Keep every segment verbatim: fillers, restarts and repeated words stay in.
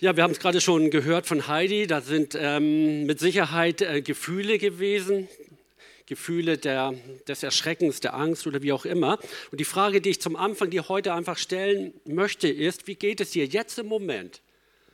Ja, wir haben es gerade schon gehört von Heidi. Da sind ähm, mit Sicherheit äh, Gefühle gewesen, Gefühle der, des Erschreckens, der Angst oder wie auch immer. Und die Frage, die ich zum Anfang dir heute einfach stellen möchte, ist, wie geht es dir jetzt im Moment?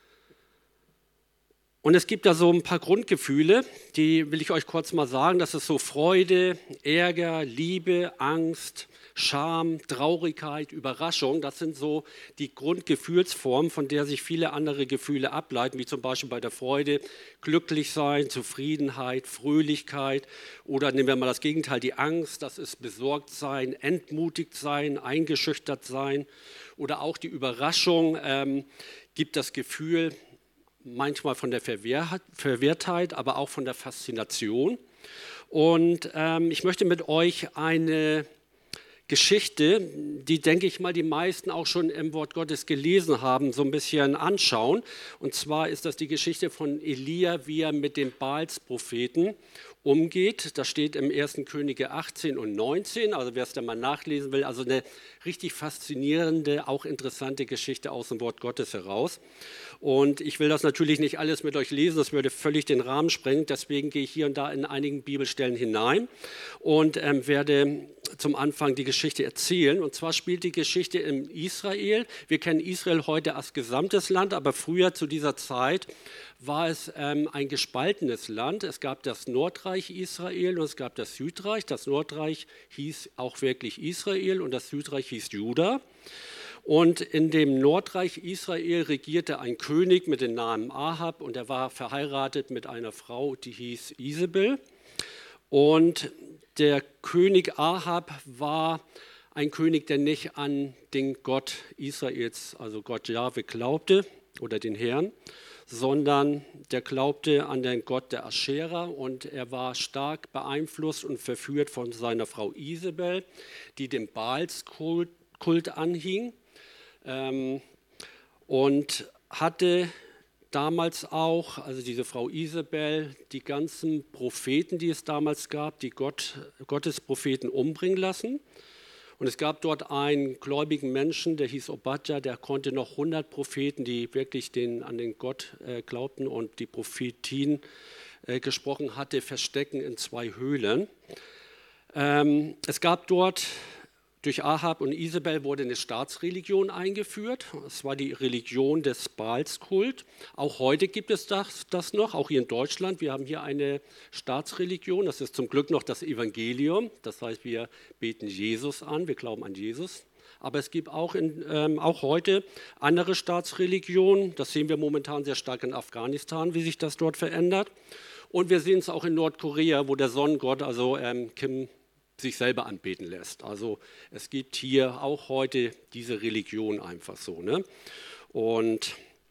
Und es gibt da so ein paar Grundgefühle, die will ich euch kurz mal sagen. Das ist so Freude, Ärger, Liebe, Angst, Scham, Traurigkeit, Überraschung. Das sind so die Grundgefühlsformen, von der sich viele andere Gefühle ableiten, wie zum Beispiel bei der Freude glücklich sein, Zufriedenheit, Fröhlichkeit. Oder nehmen wir mal das Gegenteil, die Angst, das ist besorgt sein, entmutigt sein, eingeschüchtert sein. Oder auch die Überraschung ähm, gibt das Gefühl, manchmal von der Verwirrtheit, aber auch von der Faszination. Und ähm, ich möchte mit euch eine Geschichte, die, denke ich mal, die meisten auch schon im Wort Gottes gelesen haben, so ein bisschen anschauen. Und zwar ist das die Geschichte von Elia, wie er mit den Baalspropheten umgeht. Das steht im ersten Könige achtzehn und neunzehn, also wer es da mal nachlesen will, also eine richtig faszinierende, auch interessante Geschichte aus dem Wort Gottes heraus. Und ich will das natürlich nicht alles mit euch lesen, das würde völlig den Rahmen sprengen, deswegen gehe ich hier und da in einigen Bibelstellen hinein und ähm, werde zum Anfang die Geschichte erzählen. Und zwar spielt die Geschichte in Israel. Wir kennen Israel heute als gesamtes Land, aber früher zu dieser Zeit war es ähm, ein gespaltenes Land. Es gab das Nordreich Israel und es gab das Südreich. Das Nordreich hieß auch wirklich Israel und das Südreich hieß Juda. Und in dem Nordreich Israel regierte ein König mit dem Namen Ahab und er war verheiratet mit einer Frau, die hieß Isabel. Und der König Ahab war ein König, der nicht an den Gott Israels, also Gott Jahwe, glaubte oder den Herrn, sondern der glaubte an den Gott der Aschera und er war stark beeinflusst und verführt von seiner Frau Isabel, die dem Baalskult Kult anhing ähm, und hatte damals auch, also diese Frau Isabel, die ganzen Propheten, die es damals gab, die Gott, Gottes Propheten umbringen lassen. Und es gab dort einen gläubigen Menschen, der hieß Obadja, der konnte noch hundert Propheten, die wirklich den, an den Gott äh, glaubten und die Prophetien äh, gesprochen hatte, verstecken in zwei Höhlen. Ähm, es gab dort, durch Ahab und Isabel wurde eine Staatsreligion eingeführt. Es war die Religion des Baalskult. Auch heute gibt es das, das noch, auch hier in Deutschland. Wir haben hier eine Staatsreligion. Das ist zum Glück noch das Evangelium. Das heißt, wir beten Jesus an, wir glauben an Jesus. Aber es gibt auch, in, ähm, auch heute andere Staatsreligionen. Das sehen wir momentan sehr stark in Afghanistan, wie sich das dort verändert. Und wir sehen es auch in Nordkorea, wo der Sonnengott, also ähm, Kim, sich selber anbeten lässt. Also es gibt hier auch heute diese Religion einfach so. Ne? Und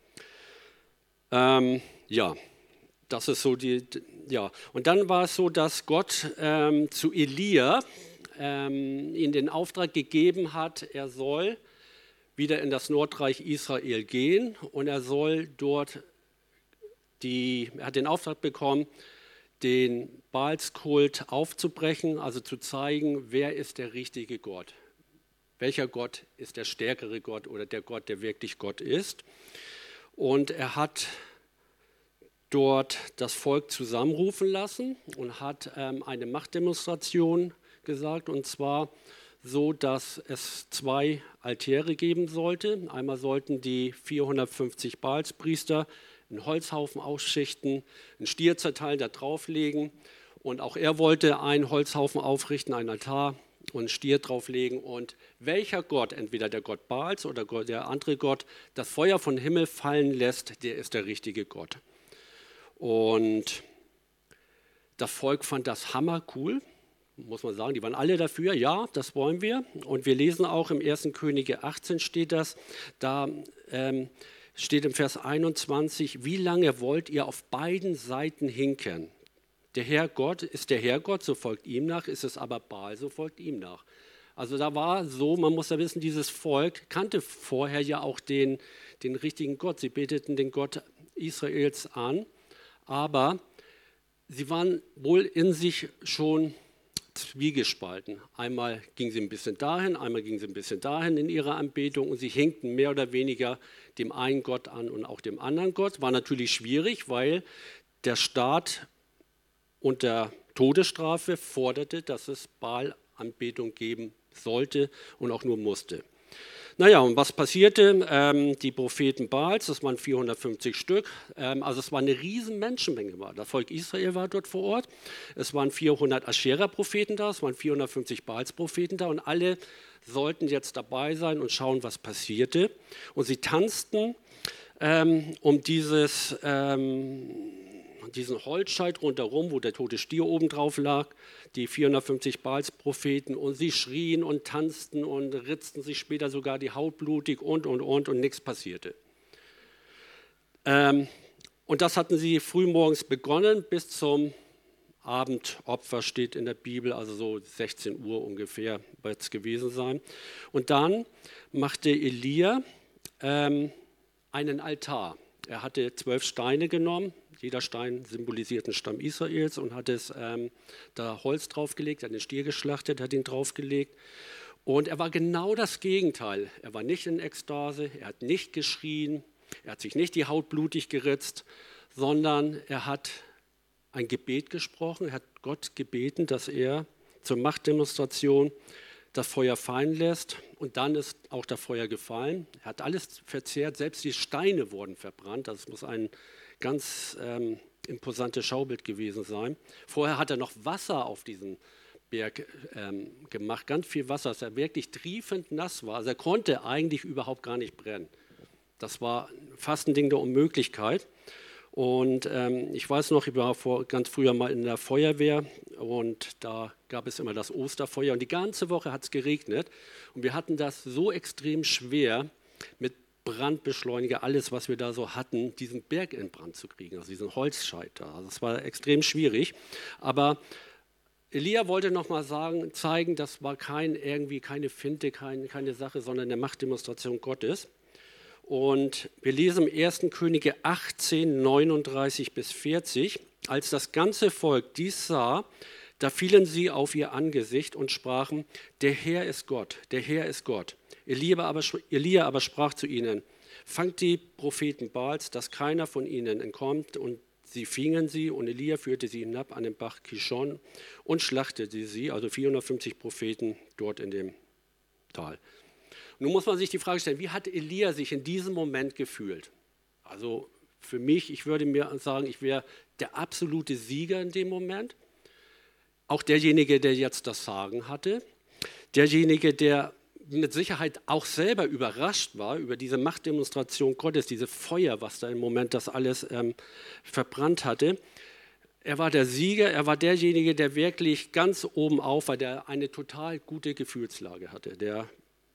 ähm, ja, das ist so die, ja. Und dann war es so, dass Gott ähm, zu Elia ähm, ihm den Auftrag gegeben hat, er soll wieder in das Nordreich Israel gehen und er soll dort die, er hat den Auftrag bekommen, den Baalskult aufzubrechen, also zu zeigen, wer ist der richtige Gott. Welcher Gott ist der stärkere Gott oder der Gott, der wirklich Gott ist. Und er hat dort das Volk zusammenrufen lassen und hat ähm, eine Machtdemonstration gesagt, und zwar so, dass es zwei Altäre geben sollte. Einmal sollten die vierhundertfünfzig Baalspriester einen Holzhaufen ausschichten, einen Stier zerteilen, da drauflegen. Und auch er wollte einen Holzhaufen aufrichten, einen Altar und einen Stier drauflegen. Und welcher Gott, entweder der Gott Baals oder der andere Gott, das Feuer vom Himmel fallen lässt, der ist der richtige Gott. Und das Volk fand das hammercool, muss man sagen. Die waren alle dafür, ja, das wollen wir. Und wir lesen auch im ersten Könige achtzehn steht das, da ähm, steht im Vers einundzwanzig, wie lange wollt ihr auf beiden Seiten hinken? Der Herr Gott ist der Herr Gott, so folgt ihm nach, ist es aber Baal, so folgt ihm nach. Also da war so, man muss ja wissen, dieses Volk kannte vorher ja auch den, den richtigen Gott. Sie beteten den Gott Israels an, aber sie waren wohl in sich schon zwiegespalten. Einmal ging sie ein bisschen dahin, einmal ging sie ein bisschen dahin in ihrer Anbetung und sie hinkten mehr oder weniger dem einen Gott an und auch dem anderen Gott. War natürlich schwierig, weil der Staat unter Todesstrafe forderte, dass es Baal-Anbetung geben sollte und auch nur musste. Naja, und was passierte? Ähm, die Propheten Baals, das waren vierhundertfünfzig Stück, ähm, also es war eine riesen Menschenmenge. War. Das Volk Israel war dort vor Ort. Es waren vierhundert Aschera-Propheten da, es waren vierhundertfünfzig Baals-Propheten da und alle sollten jetzt dabei sein und schauen, was passierte. Und sie tanzten ähm, um dieses... Ähm, diesen Holzscheit rundherum, wo der tote Stier oben drauf lag, die vierhundertfünfzig Baals-Propheten, und sie schrien und tanzten und ritzten sich später sogar die Haut blutig und, und, und, und nichts passierte. Ähm, und das hatten sie frühmorgens begonnen, bis zum Abendopfer steht in der Bibel, also so sechzehn Uhr ungefähr wird es gewesen sein. Und dann machte Elia ähm, einen Altar. Er hatte zwölf Steine genommen, jeder Stein symbolisiert einen Stamm Israels und hat es, ähm, da Holz draufgelegt, hat den Stier geschlachtet, hat ihn draufgelegt. Und er war genau das Gegenteil. Er war nicht in Ekstase, er hat nicht geschrien, er hat sich nicht die Haut blutig geritzt, sondern er hat ein Gebet gesprochen, er hat Gott gebeten, dass er zur Machtdemonstration das Feuer fallen lässt, und dann ist auch das Feuer gefallen. Er hat alles verzehrt, selbst die Steine wurden verbrannt. Das muss ein ganz ähm, imposantes Schaubild gewesen sein. Vorher hat er noch Wasser auf diesen Berg ähm, gemacht, ganz viel Wasser, dass er wirklich triefend nass war. Also er konnte eigentlich überhaupt gar nicht brennen. Das war fast ein Ding der Unmöglichkeit. Und ähm, ich weiß noch, ich war vor, ganz früher mal in der Feuerwehr und da gab es immer das Osterfeuer und die ganze Woche hat es geregnet und wir hatten das so extrem schwer mit Brandbeschleuniger, alles was wir da so hatten, diesen Berg in Brand zu kriegen, also diesen Holzscheit da. Also das war extrem schwierig, aber Elia wollte nochmal sagen, zeigen, das war kein, irgendwie keine Finte, kein, keine Sache, sondern eine Machtdemonstration Gottes. Und wir lesen im ersten Könige achtzehn, neununddreißig bis vierzig, als das ganze Volk dies sah, da fielen sie auf ihr Angesicht und sprachen, der Herr ist Gott, der Herr ist Gott. Elia aber, Elia aber sprach zu ihnen, fangt die Propheten Baals, dass keiner von ihnen entkommt, und sie fingen sie, und Elia führte sie hinab an den Bach Kishon und schlachtete sie, also vierhundertfünfzig Propheten dort in dem Tal. Nun muss man sich die Frage stellen, wie hat Elia sich in diesem Moment gefühlt? Also für mich, ich würde mir sagen, ich wäre der absolute Sieger in dem Moment. Auch derjenige, der jetzt das Sagen hatte. Derjenige, der mit Sicherheit auch selber überrascht war über diese Machtdemonstration Gottes, diese Feuer, was da im Moment das alles ähm, verbrannt hatte. Er war der Sieger, er war derjenige, der wirklich ganz oben auf war, der eine total gute Gefühlslage hatte, der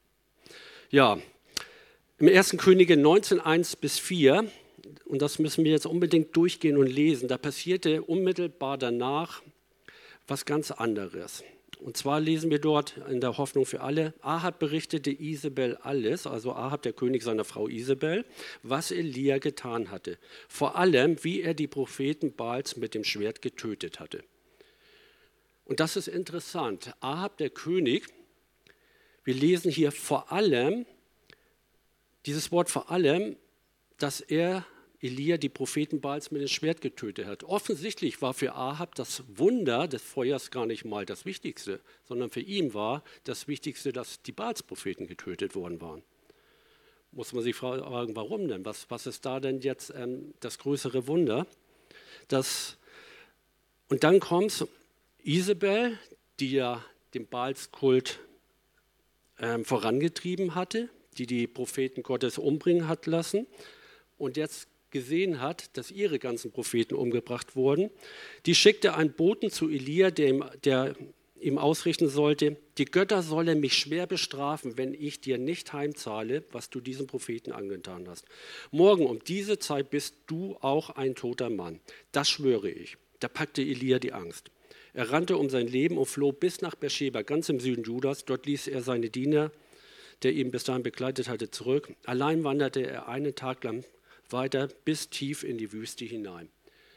Ja, im ersten Könige neunzehn, eins bis vier, und das müssen wir jetzt unbedingt durchgehen und lesen, da passierte unmittelbar danach was ganz anderes. Und zwar lesen wir dort in der Hoffnung für alle, Ahab berichtete Isabel alles, also Ahab, der König seiner Frau Isabel, was Elia getan hatte. Vor allem, wie er die Propheten Baals mit dem Schwert getötet hatte. Und das ist interessant. Ahab, der König, wir lesen hier vor allem, dieses Wort vor allem, dass er, Elia, die Propheten Baals mit dem Schwert getötet hat. Offensichtlich war für Ahab das Wunder des Feuers gar nicht mal das Wichtigste, sondern für ihn war das Wichtigste, dass die Baals-Propheten getötet worden waren. Muss man sich fragen, warum denn? Was, was ist da denn jetzt ähm, das größere Wunder? Das, und dann kommt Isabel, die ja den Baalskult ähm, vorangetrieben hatte, die die Propheten Gottes umbringen hat lassen und jetzt gesehen hat, dass ihre ganzen Propheten umgebracht wurden. Die schickte einen Boten zu Elia, der ihm, der ihm ausrichten sollte, die Götter sollen mich schwer bestrafen, wenn ich dir nicht heimzahle, was du diesen Propheten angetan hast. Morgen um diese Zeit bist du auch ein toter Mann. Das schwöre ich. Da packte Elia die Angst. Er rannte um sein Leben und floh bis nach Beersheba, ganz im Süden Judas. Dort ließ er seine Diener, der ihn bis dahin begleitet hatte, zurück. Allein wanderte er einen Tag lang weiter bis tief in die Wüste hinein.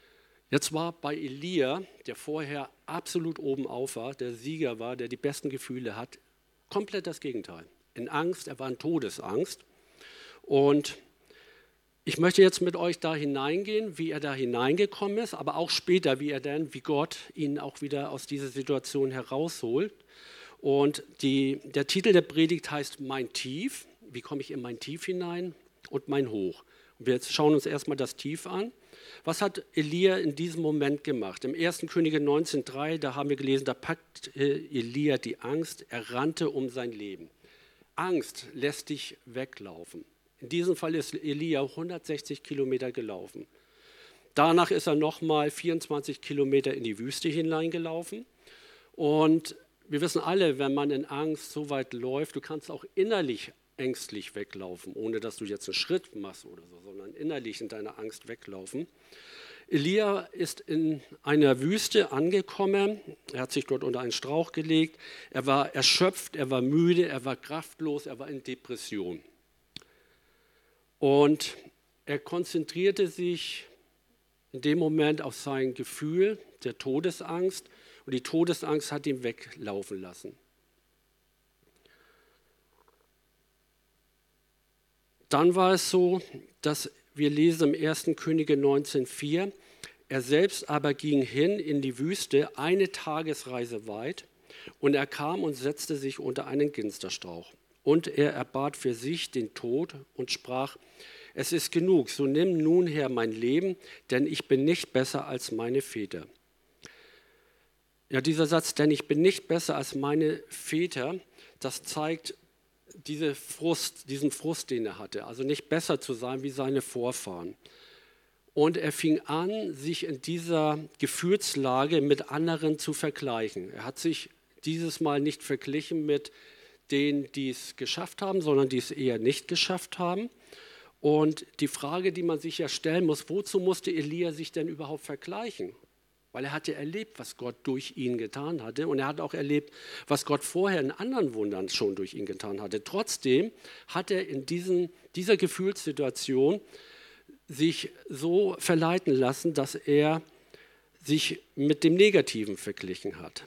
Jetzt war bei Elia, der vorher absolut oben auf war, der Sieger war, der die besten Gefühle hat, komplett das Gegenteil. In Angst, er war in Todesangst. Und ich möchte jetzt mit euch da hineingehen, wie er da hineingekommen ist, aber auch später, wie er dann, wie Gott ihn auch wieder aus dieser Situation herausholt. Und die, der Titel der Predigt heißt Mein Tief. Wie komme ich in mein Tief hinein? Und mein Hoch. Und wir schauen uns erstmal das Tief an. Was hat Elia in diesem Moment gemacht? Im ersten Könige neunzehn drei, da haben wir gelesen, da packte Elia die Angst, er rannte um sein Leben. Angst lässt dich weglaufen. In diesem Fall ist Elia hundertsechzig Kilometer gelaufen. Danach ist er nochmal vierundzwanzig Kilometer in die Wüste hineingelaufen. Und wir wissen alle, wenn man in Angst so weit läuft, du kannst auch innerlich ängstlich weglaufen, ohne dass du jetzt einen Schritt machst oder so, sondern innerlich in deiner Angst weglaufen. Elia ist in einer Wüste angekommen, er hat sich dort unter einen Strauch gelegt, er war erschöpft, er war müde, er war kraftlos, er war in Depression. Und er konzentrierte sich in dem Moment auf sein Gefühl der Todesangst und die Todesangst hat ihn weglaufen lassen. Dann war es so, dass wir lesen im ersten Könige neunzehn vier, er selbst aber ging hin in die Wüste, eine Tagesreise weit, und er kam und setzte sich unter einen Ginsterstrauch. Und er erbat für sich den Tod und sprach, es ist genug, so nimm nun her mein Leben, denn ich bin nicht besser als meine Väter. Ja, dieser Satz, denn ich bin nicht besser als meine Väter, das zeigt diese Frust, diesen Frust, den er hatte, also nicht besser zu sein wie seine Vorfahren. Und er fing an, sich in dieser Gefühlslage mit anderen zu vergleichen. Er hat sich dieses Mal nicht verglichen mit denen, die es geschafft haben, sondern die es eher nicht geschafft haben. Und die Frage, die man sich ja stellen muss, wozu musste Elia sich denn überhaupt vergleichen? Weil er hatte erlebt, was Gott durch ihn getan hatte. Und er hat auch erlebt, was Gott vorher in anderen Wundern schon durch ihn getan hatte. Trotzdem hat er in diesen, dieser Gefühlssituation sich so verleiten lassen, dass er sich mit dem Negativen verglichen hat.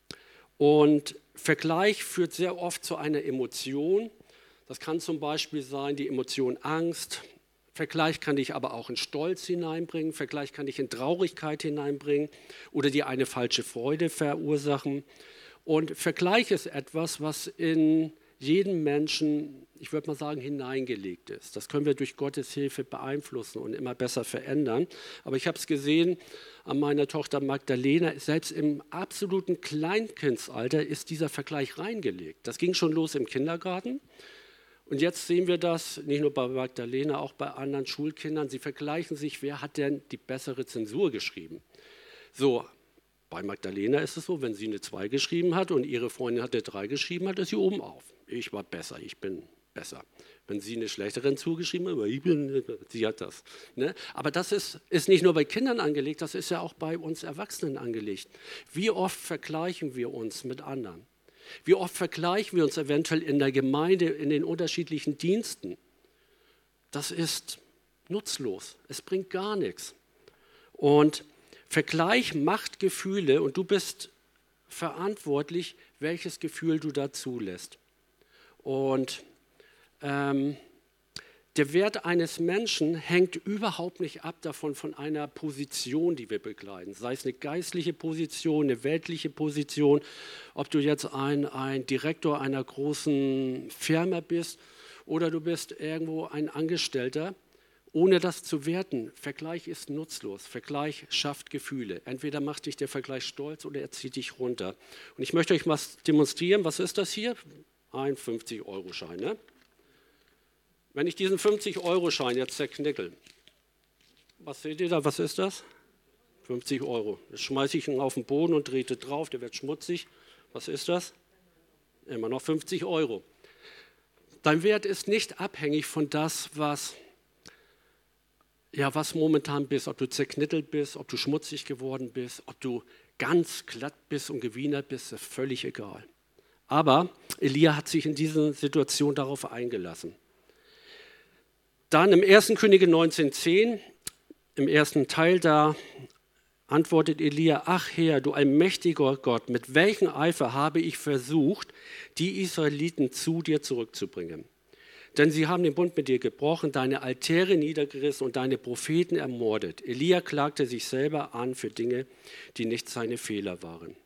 Und Vergleich führt sehr oft zu einer Emotion. Das kann zum Beispiel sein die Emotion Angst. Vergleich kann dich aber auch in Stolz hineinbringen. Vergleich kann dich in Traurigkeit hineinbringen oder dir eine falsche Freude verursachen. Und Vergleich ist etwas, was in jeden Menschen, ich würde mal sagen, hineingelegt ist. Das können wir durch Gottes Hilfe beeinflussen und immer besser verändern. Aber ich habe es gesehen an meiner Tochter Magdalena, selbst im absoluten Kleinkindsalter ist dieser Vergleich reingelegt. Das ging schon los im Kindergarten. Und jetzt sehen wir das nicht nur bei Magdalena, auch bei anderen Schulkindern. Sie vergleichen sich, wer hat denn die bessere Zensur geschrieben. So, bei Magdalena ist es so, wenn sie eine zwei geschrieben hat und ihre Freundin hat eine drei geschrieben hat, ist sie oben auf. Ich war besser, ich bin besser. Wenn sie eine schlechtere Zensur geschrieben hat, aber ich bin, sie hat das. Ne? Aber das ist, ist nicht nur bei Kindern angelegt, das ist ja auch bei uns Erwachsenen angelegt. Wie oft vergleichen wir uns mit anderen? Wie oft vergleichen wir uns eventuell in der Gemeinde, in den unterschiedlichen Diensten? Das ist nutzlos. Es bringt gar nichts. Und Vergleich macht Gefühle und du bist verantwortlich, welches Gefühl du da zulässt. Und ähm, der Wert eines Menschen hängt überhaupt nicht ab davon, von einer Position, die wir begleiten. Sei es eine geistliche Position, eine weltliche Position, ob du jetzt ein, ein Direktor einer großen Firma bist oder du bist irgendwo ein Angestellter, ohne das zu werten. Vergleich ist nutzlos. Vergleich schafft Gefühle. Entweder macht dich der Vergleich stolz oder er zieht dich runter. Und ich möchte euch was demonstrieren. Was ist das hier? Ein fünfzig-Euro-Schein, ne? Wenn ich diesen fünfzig-Euro-Schein jetzt zerknickel, was seht ihr da, was ist das? fünfzig Euro. Jetzt schmeiße ich ihn auf den Boden und trete drauf, der wird schmutzig. Was ist das? Immer noch fünfzig Euro. Dein Wert ist nicht abhängig von das, was, ja, was momentan bist, ob du zerknittelt bist, ob du schmutzig geworden bist, ob du ganz glatt bist und gewienert bist, ist völlig egal. Aber Elia hat sich in dieser Situation darauf eingelassen. Dann im ersten Könige neunzehn zehn, im ersten Teil, da antwortet Elia, ach Herr, du allmächtiger Gott, mit welchem Eifer habe ich versucht, die Israeliten zu dir zurückzubringen? Denn sie haben den Bund mit dir gebrochen, deine Altäre niedergerissen und deine Propheten ermordet. Elia klagte sich selber an für Dinge, die nicht seine Fehler waren.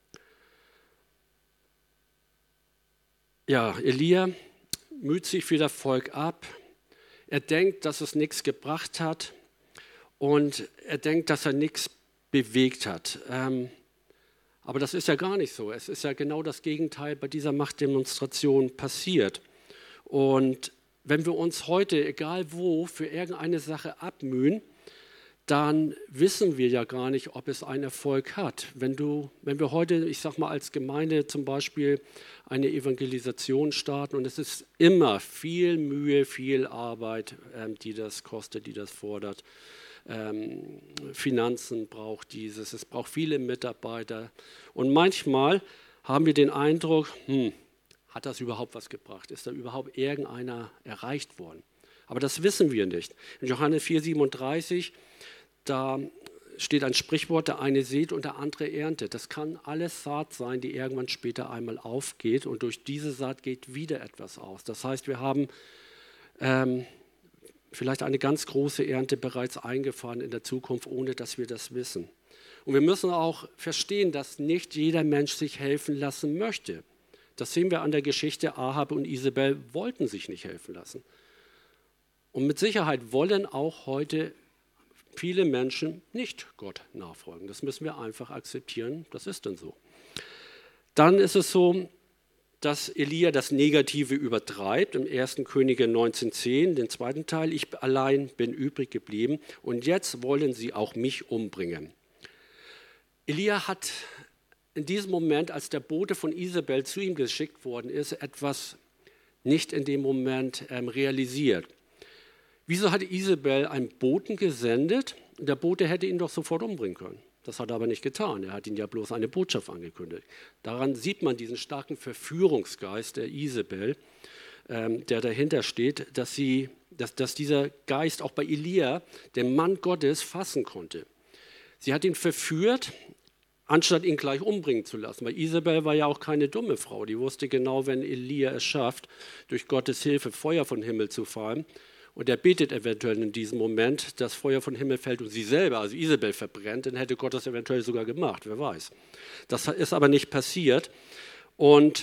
Ja, Elia müht sich für das Volk ab. Er denkt, dass es nichts gebracht hat und er denkt, dass er nichts bewegt hat. Ähm, aber das ist ja gar nicht so. Es ist ja genau das Gegenteil bei dieser Machtdemonstration passiert. Und wenn wir uns heute, egal wo, für irgendeine Sache abmühen, dann wissen wir ja gar nicht, ob es einen Erfolg hat. Wenn, du, wenn wir heute, ich sage mal als Gemeinde zum Beispiel, eine Evangelisation starten und es ist immer viel Mühe, viel Arbeit, ähm, die das kostet, die das fordert. Ähm, Finanzen braucht dieses, es braucht viele Mitarbeiter. Und manchmal haben wir den Eindruck, hm, hat das überhaupt was gebracht? Ist da überhaupt irgendeiner erreicht worden? Aber das wissen wir nicht. In Johannes vier siebenunddreißig, da steht ein Sprichwort, der eine sät und der andere erntet. Das kann alles Saat sein, die irgendwann später einmal aufgeht und durch diese Saat geht wieder etwas aus. Das heißt, wir haben ähm, vielleicht eine ganz große Ernte bereits eingefahren in der Zukunft, ohne dass wir das wissen. Und wir müssen auch verstehen, dass nicht jeder Mensch sich helfen lassen möchte. Das sehen wir an der Geschichte. Ahab und Isabel wollten sich nicht helfen lassen. Und mit Sicherheit wollen auch heute viele Menschen nicht Gott nachfolgen. Das müssen wir einfach akzeptieren. Das ist dann so. Dann ist es so, dass Elia das Negative übertreibt. Im ersten Könige neunzehn zehn, den zweiten Teil, ich allein bin übrig geblieben und jetzt wollen sie auch mich umbringen. Elia hat in diesem Moment, als der Bote von Isabel zu ihm geschickt worden ist, etwas nicht in dem Moment ähm, realisiert. Wieso hat Isabel einen Boten gesendet? Der Bote hätte ihn doch sofort umbringen können. Das hat er aber nicht getan. Er hat ihn ja bloß eine Botschaft angekündigt. Daran sieht man diesen starken Verführungsgeist der Isabel, ähm, der dahinter steht, dass, sie, dass, dass dieser Geist auch bei Elia, dem Mann Gottes, fassen konnte. Sie hat ihn verführt, anstatt ihn gleich umbringen zu lassen. Weil Isabel war ja auch keine dumme Frau. Die wusste genau, wenn Elia es schafft, durch Gottes Hilfe Feuer vom Himmel zu fallen, und er betet eventuell in diesem Moment, dass Feuer vom Himmel fällt und sie selber, also Isabel, verbrennt, dann hätte Gott das eventuell sogar gemacht, wer weiß. Das ist aber nicht passiert. Und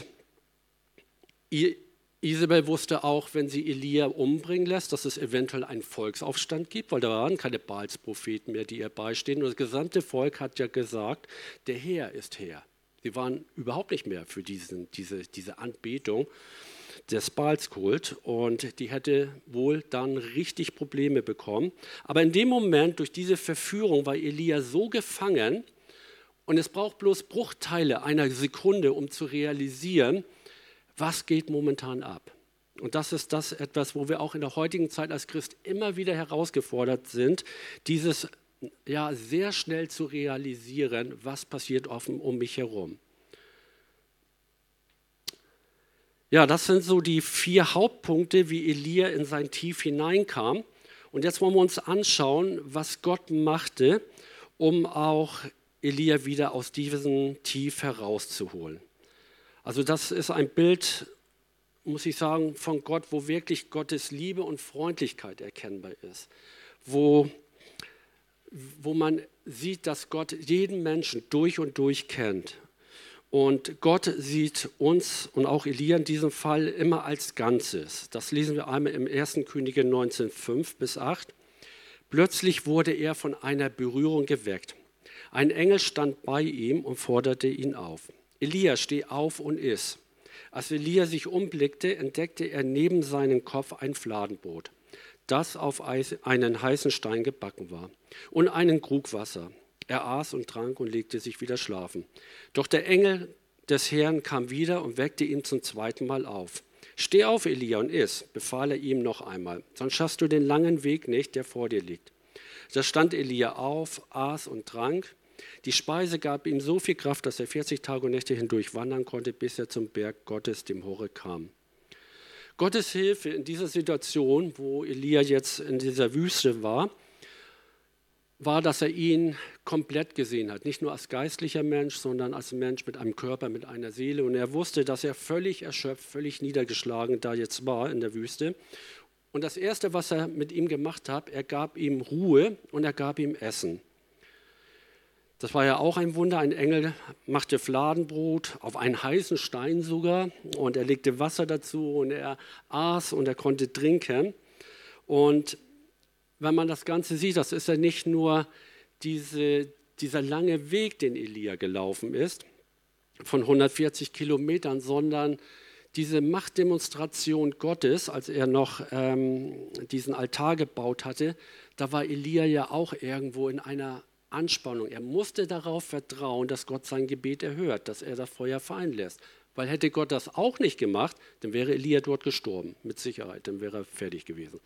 Isabel wusste auch, wenn sie Elia umbringen lässt, dass es eventuell einen Volksaufstand gibt, weil da waren keine Baalspropheten mehr, die ihr beistehen. Und das gesamte Volk hat ja gesagt, der Herr ist Herr. Sie waren überhaupt nicht mehr für diesen, diese, diese Anbetung des Baalskult und die hätte wohl dann richtig Probleme bekommen. Aber in dem Moment, durch diese Verführung, war Elia so gefangen und es braucht bloß Bruchteile einer Sekunde, um zu realisieren, was geht momentan ab. Und das ist das etwas, wo wir auch in der heutigen Zeit als Christ immer wieder herausgefordert sind, dieses ja sehr schnell zu realisieren, was passiert offen um mich herum. Ja, das sind so die vier Hauptpunkte, wie Elia in sein Tief hineinkam. Und jetzt wollen wir uns anschauen, was Gott machte, um auch Elia wieder aus diesem Tief herauszuholen. Also das ist ein Bild, muss ich sagen, von Gott, wo wirklich Gottes Liebe und Freundlichkeit erkennbar ist. Wo, wo man sieht, dass Gott jeden Menschen durch und durch kennt. Und Gott sieht uns und auch Elia in diesem Fall immer als Ganzes. Das lesen wir einmal im ersten Könige neunzehn fünf bis acht. Plötzlich wurde er von einer Berührung geweckt. Ein Engel stand bei ihm und forderte ihn auf. Elia, steh auf und iss. Als Elia sich umblickte, entdeckte er neben seinem Kopf ein Fladenbrot, das auf einen heißen Stein gebacken war, und einen Krug Wasser. Er aß und trank und legte sich wieder schlafen. Doch der Engel des Herrn kam wieder und weckte ihn zum zweiten Mal auf. Steh auf, Elia, und iss, befahl er ihm noch einmal, sonst schaffst du den langen Weg nicht, der vor dir liegt. Da stand Elia auf, aß und trank. Die Speise gab ihm so viel Kraft, dass er vierzig Tage und Nächte hindurch wandern konnte, bis er zum Berg Gottes, dem Horeb, kam. Gottes Hilfe in dieser Situation, wo Elia jetzt in dieser Wüste war, war, dass er ihn komplett gesehen hat. Nicht nur als geistlicher Mensch, sondern als Mensch mit einem Körper, mit einer Seele. Und er wusste, dass er völlig erschöpft, völlig niedergeschlagen da jetzt war in der Wüste. Und das Erste, was er mit ihm gemacht hat, er gab ihm Ruhe und er gab ihm Essen. Das war ja auch ein Wunder. Ein Engel machte Fladenbrot auf einen heißen Stein sogar und er legte Wasser dazu und er aß und er konnte trinken. Und wenn man das Ganze sieht, das ist ja nicht nur diese, dieser lange Weg, den Elia gelaufen ist, von hundertvierzig Kilometern, sondern diese Machtdemonstration Gottes, als er noch ähm, diesen Altar gebaut hatte, da war Elia ja auch irgendwo in einer Anspannung. Er musste darauf vertrauen, dass Gott sein Gebet erhört, dass er das Feuer fallen lässt. Weil hätte Gott das auch nicht gemacht, dann wäre Elia dort gestorben, mit Sicherheit, dann wäre er fertig gewesen.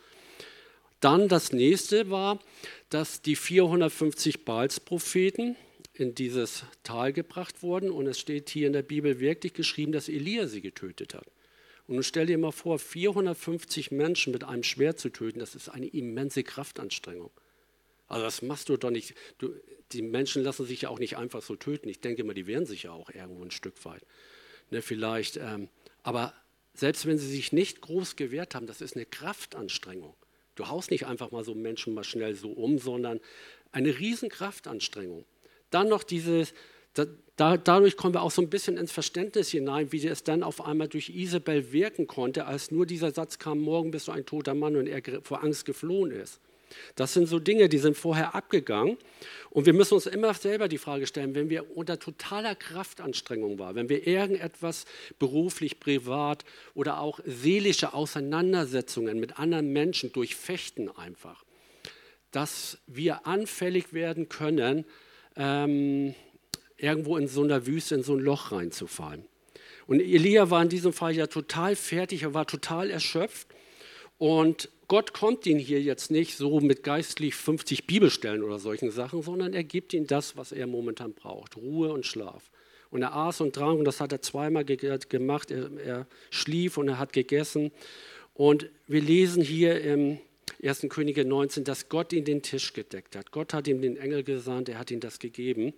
Dann das nächste war, dass die vierhundertfünfzig Baals-Propheten in dieses Tal gebracht wurden. Und es steht hier in der Bibel wirklich geschrieben, dass Elia sie getötet hat. Und nun stell dir mal vor, vierhundertfünfzig Menschen mit einem Schwert zu töten, das ist eine immense Kraftanstrengung. Also das machst du doch nicht. Du, die Menschen lassen sich ja auch nicht einfach so töten. Ich denke mal, die wehren sich ja auch irgendwo ein Stück weit. Ne, vielleicht, ähm, aber selbst wenn sie sich nicht groß gewehrt haben, das ist eine Kraftanstrengung. Du haust nicht einfach mal so Menschen mal schnell so um, sondern eine riesen Kraftanstrengung. Dann noch dieses, da, da, dadurch kommen wir auch so ein bisschen ins Verständnis hinein, wie es dann auf einmal durch Isabel wirken konnte, als nur dieser Satz kam, morgen bist du ein toter Mann und er vor Angst geflohen ist. Das sind so Dinge, die sind vorher abgegangen und wir müssen uns immer selber die Frage stellen, wenn wir unter totaler Kraftanstrengung waren, wenn wir irgendetwas beruflich, privat oder auch seelische Auseinandersetzungen mit anderen Menschen durchfechten einfach, dass wir anfällig werden können, ähm, irgendwo in so einer Wüste, in so ein Loch reinzufallen. Und Elia war in diesem Fall ja total fertig, er war total erschöpft und Gott kommt ihn hier jetzt nicht so mit geistlich fünfzig Bibelstellen oder solchen Sachen, sondern er gibt ihm das, was er momentan braucht, Ruhe und Schlaf. Und er aß und trank und das hat er zweimal ge- gemacht, er, er schlief und er hat gegessen. Und wir lesen hier im ersten Könige neunzehn, dass Gott ihm den Tisch gedeckt hat. Gott hat ihm den Engel gesandt, er hat ihm das gegeben.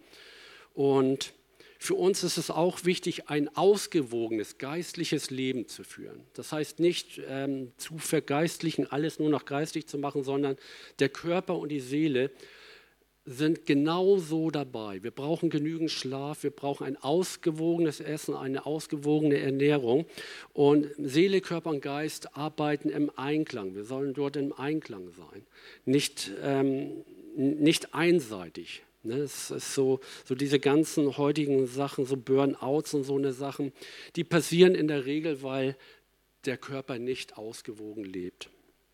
Und für uns ist es auch wichtig, ein ausgewogenes geistliches Leben zu führen. Das heißt nicht ähm, zu vergeistlichen, alles nur noch geistig zu machen, sondern der Körper und die Seele sind genauso dabei. Wir brauchen genügend Schlaf, wir brauchen ein ausgewogenes Essen, eine ausgewogene Ernährung. Und Seele, Körper und Geist arbeiten im Einklang. Wir sollen dort im Einklang sein, nicht, ähm, nicht einseitig. Ne, es ist so, so diese ganzen heutigen Sachen, so Burnouts und so eine Sachen, die passieren in der Regel, weil der Körper nicht ausgewogen lebt.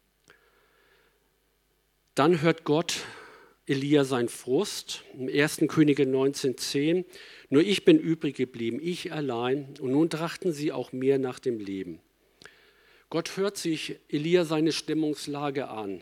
Dann hört Gott Elia seinen Frust, im ersten Könige neunzehn zehn, nur ich bin übrig geblieben, ich allein, und nun trachten sie auch mir nach dem Leben. Gott hört sich Elia seine Stimmungslage an.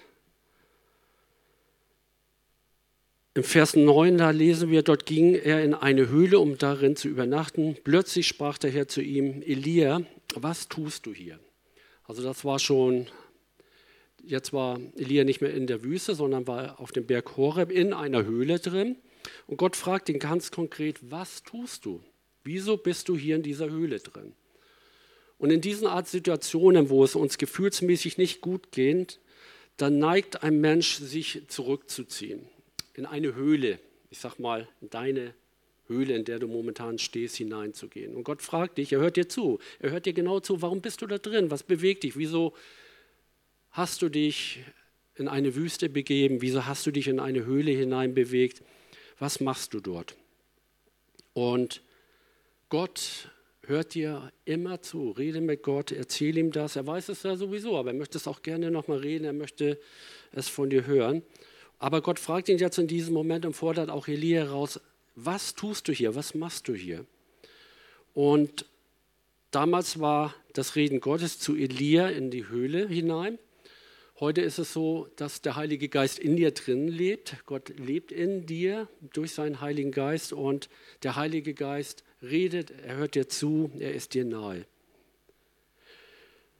Im Vers neun, da lesen wir, dort ging er in eine Höhle, um darin zu übernachten. Plötzlich sprach der Herr zu ihm, Elia, was tust du hier? Also das war schon, jetzt war Elia nicht mehr in der Wüste, sondern war auf dem Berg Horeb in einer Höhle drin. Und Gott fragt ihn ganz konkret, was tust du? Wieso bist du hier in dieser Höhle drin? Und in diesen Art Situationen, wo es uns gefühlsmäßig nicht gut geht, dann neigt ein Mensch, sich zurückzuziehen. In eine Höhle, ich sag mal, in deine Höhle, in der du momentan stehst, hineinzugehen. Und Gott fragt dich, er hört dir zu, er hört dir genau zu, warum bist du da drin, was bewegt dich, wieso hast du dich in eine Wüste begeben, wieso hast du dich in eine Höhle hineinbewegt, was machst du dort? Und Gott hört dir immer zu, rede mit Gott, erzähl ihm das, er weiß es ja sowieso, aber er möchte es auch gerne nochmal reden, er möchte es von dir hören. Aber Gott fragt ihn jetzt in diesem Moment und fordert auch Elia heraus, was tust du hier, was machst du hier? Und damals war das Reden Gottes zu Elia in die Höhle hinein. Heute ist es so, dass der Heilige Geist in dir drin lebt. Gott lebt in dir durch seinen Heiligen Geist und der Heilige Geist redet, er hört dir zu, er ist dir nahe.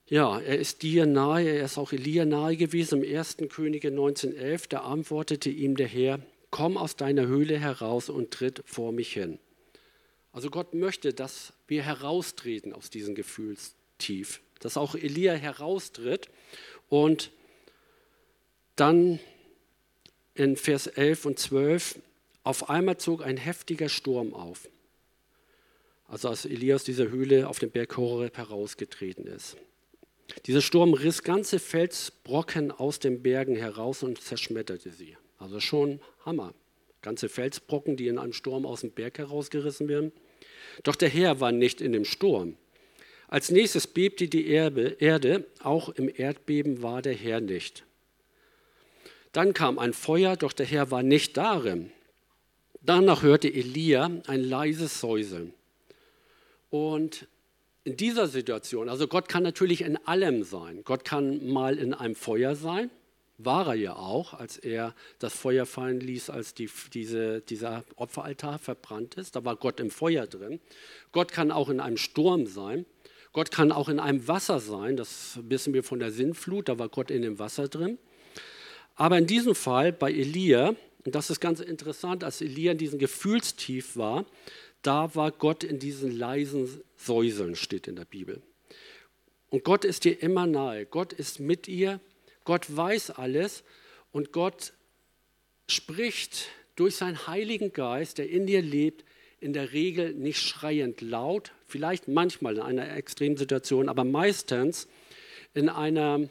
Ja, er ist dir nahe, er ist auch Elia nahe gewesen. Im ersten Könige neunzehn elf, da antwortete ihm der Herr, komm aus deiner Höhle heraus und tritt vor mich hin. Also Gott möchte, dass wir heraustreten aus diesem Gefühlstief, dass auch Elia heraustritt. Und dann in Vers elf und zwölf, auf einmal zog ein heftiger Sturm auf. Also als Elia aus dieser Höhle auf den Berg Horeb herausgetreten ist. Dieser Sturm riss ganze Felsbrocken aus den Bergen heraus und zerschmetterte sie. Also schon Hammer. Ganze Felsbrocken, die in einem Sturm aus dem Berg herausgerissen werden. Doch der Herr war nicht in dem Sturm. Als nächstes bebte die Erde, auch im Erdbeben war der Herr nicht. Dann kam ein Feuer, doch der Herr war nicht darin. Danach hörte Elia ein leises Säuseln. Und in dieser Situation, also Gott kann natürlich in allem sein. Gott kann mal in einem Feuer sein, war er ja auch, als er das Feuer fallen ließ, als die, diese, dieser Opferaltar verbrannt ist. Da war Gott im Feuer drin. Gott kann auch in einem Sturm sein. Gott kann auch in einem Wasser sein. Das wissen wir von der Sintflut, da war Gott in dem Wasser drin. Aber in diesem Fall bei Elia, und das ist ganz interessant, als Elia in diesem Gefühlstief war, da war Gott in diesen leisen Säuseln, steht in der Bibel. Und Gott ist dir immer nahe. Gott ist mit ihr. Gott weiß alles. Und Gott spricht durch seinen Heiligen Geist, der in dir lebt, in der Regel nicht schreiend laut, vielleicht manchmal in einer Extremsituation, aber meistens in einer,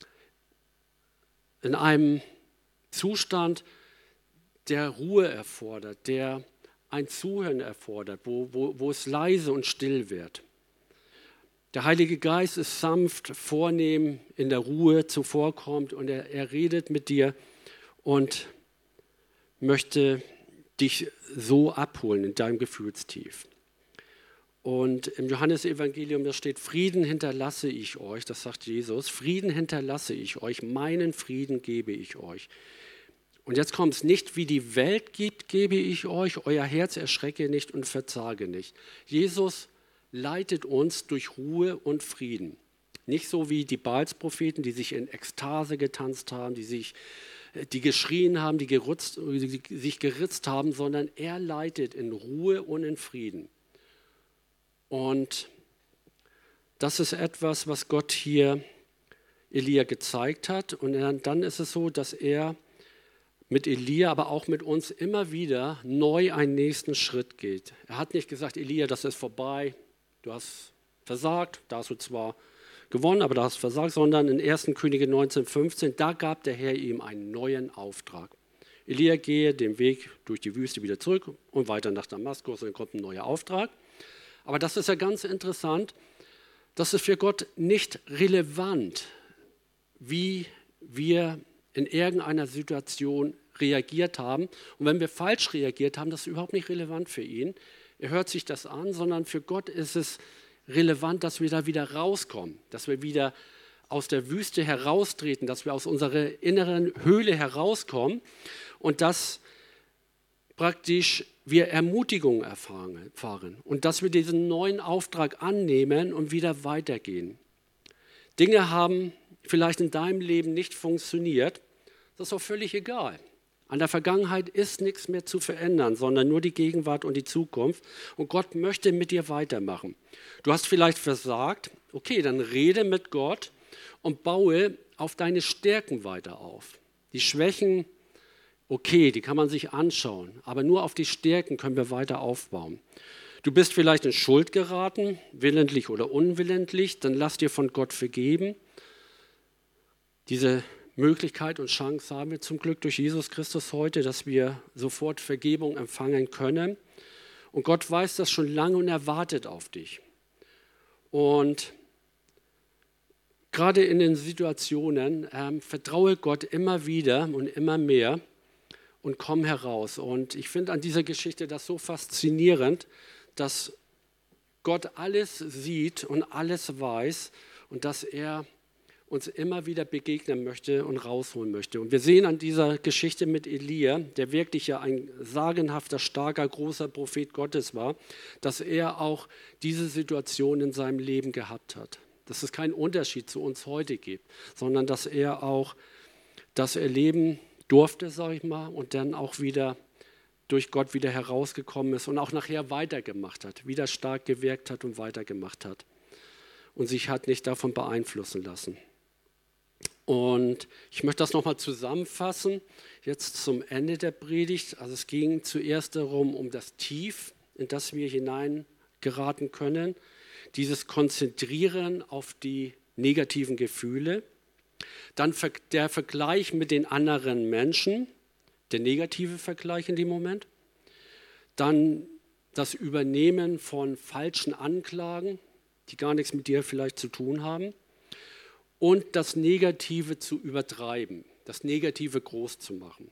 in einem Zustand, der Ruhe erfordert, der ein Zuhören erfordert, wo, wo, wo es leise und still wird. Der Heilige Geist ist sanft, vornehm, in der Ruhe zuvorkommt und er, er redet mit dir und möchte dich so abholen in deinem Gefühlstief. Und im Johannesevangelium, da steht, Frieden hinterlasse ich euch, das sagt Jesus, Frieden hinterlasse ich euch, meinen Frieden gebe ich euch. Und jetzt kommt es, nicht wie die Welt gibt, gebe ich euch, euer Herz erschrecke nicht und verzage nicht. Jesus leitet uns durch Ruhe und Frieden. Nicht so wie die Baalspropheten, die sich in Ekstase getanzt haben, die, sich, die geschrien haben, die, gerutzt, die sich geritzt haben, sondern er leitet in Ruhe und in Frieden. Und das ist etwas, was Gott hier Elia gezeigt hat. Und dann ist es so, dass er mit Elia, aber auch mit uns immer wieder neu einen nächsten Schritt geht. Er hat nicht gesagt, Elia, das ist vorbei, du hast versagt, da hast du zwar gewonnen, aber da hast du versagt, sondern in ersten Könige neunzehn fünfzehn, da gab der Herr ihm einen neuen Auftrag. Elia gehe den Weg durch die Wüste wieder zurück und weiter nach Damaskus und dann kommt ein neuer Auftrag. Aber das ist ja ganz interessant, das ist für Gott nicht relevant, wie wir in irgendeiner Situation reagiert haben. Und wenn wir falsch reagiert haben, das ist überhaupt nicht relevant für ihn. Er hört sich das an, sondern für Gott ist es relevant, dass wir da wieder rauskommen, dass wir wieder aus der Wüste heraustreten, dass wir aus unserer inneren Höhle herauskommen und dass praktisch wir Ermutigung erfahren und dass wir diesen neuen Auftrag annehmen und wieder weitergehen. Dinge haben vielleicht in deinem Leben nicht funktioniert, das ist auch völlig egal. An der Vergangenheit ist nichts mehr zu verändern, sondern nur die Gegenwart und die Zukunft. Und Gott möchte mit dir weitermachen. Du hast vielleicht versagt, okay, dann rede mit Gott und baue auf deine Stärken weiter auf. Die Schwächen, okay, die kann man sich anschauen, aber nur auf die Stärken können wir weiter aufbauen. Du bist vielleicht in Schuld geraten, willentlich oder unwillentlich, dann lass dir von Gott vergeben. Diese Möglichkeit und Chance haben wir zum Glück durch Jesus Christus heute, dass wir sofort Vergebung empfangen können. Und Gott weiß das schon lange und er wartet auf dich. Und gerade in den Situationen ähm, vertraue Gott immer wieder und immer mehr und komm heraus. Und ich finde an dieser Geschichte das so faszinierend, dass Gott alles sieht und alles weiß und dass er uns immer wieder begegnen möchte und rausholen möchte. Und wir sehen an dieser Geschichte mit Elia, der wirklich ja ein sagenhafter, starker, großer Prophet Gottes war, dass er auch diese Situation in seinem Leben gehabt hat. dass es keinen Unterschied zu uns heute gibt, sondern dass er auch das erleben durfte, sage ich mal, und dann auch wieder durch Gott wieder herausgekommen ist und auch nachher weitergemacht hat, wieder stark gewirkt hat und weitergemacht hat und sich hat nicht davon beeinflussen lassen. Und ich möchte das nochmal zusammenfassen, jetzt zum Ende der Predigt. Also es ging zuerst darum, um das Tief, in das wir hineingeraten können, dieses Konzentrieren auf die negativen Gefühle, dann der Vergleich mit den anderen Menschen, der negative Vergleich in dem Moment, dann das Übernehmen von falschen Anklagen, die gar nichts mit dir vielleicht zu tun haben, und das Negative zu übertreiben, das Negative groß zu machen.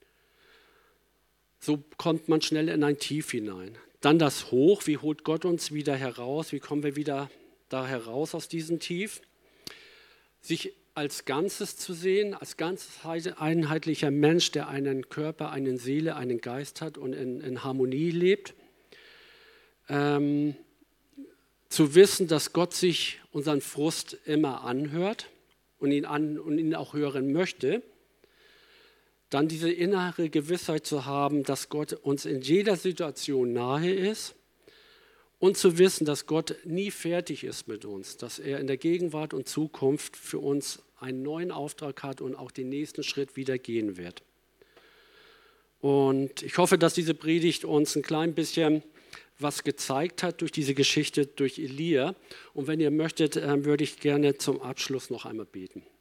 So kommt man schnell in ein Tief hinein. Dann das Hoch, wie holt Gott uns wieder heraus, wie kommen wir wieder da heraus aus diesem Tief? Sich als Ganzes zu sehen, als ganz einheitlicher Mensch, der einen Körper, eine Seele, einen Geist hat und in, in Harmonie lebt. Ähm, zu wissen, dass Gott sich unseren Frust immer anhört und ihn, an, und ihn auch hören möchte. Dann diese innere Gewissheit zu haben, dass Gott uns in jeder Situation nahe ist und zu wissen, dass Gott nie fertig ist mit uns, dass er in der Gegenwart und Zukunft für uns einen neuen Auftrag hat und auch den nächsten Schritt wieder gehen wird. Und ich hoffe, dass diese Predigt uns ein klein bisschen was gezeigt hat durch diese Geschichte, durch Elia. Und wenn ihr möchtet, würde ich gerne zum Abschluss noch einmal beten.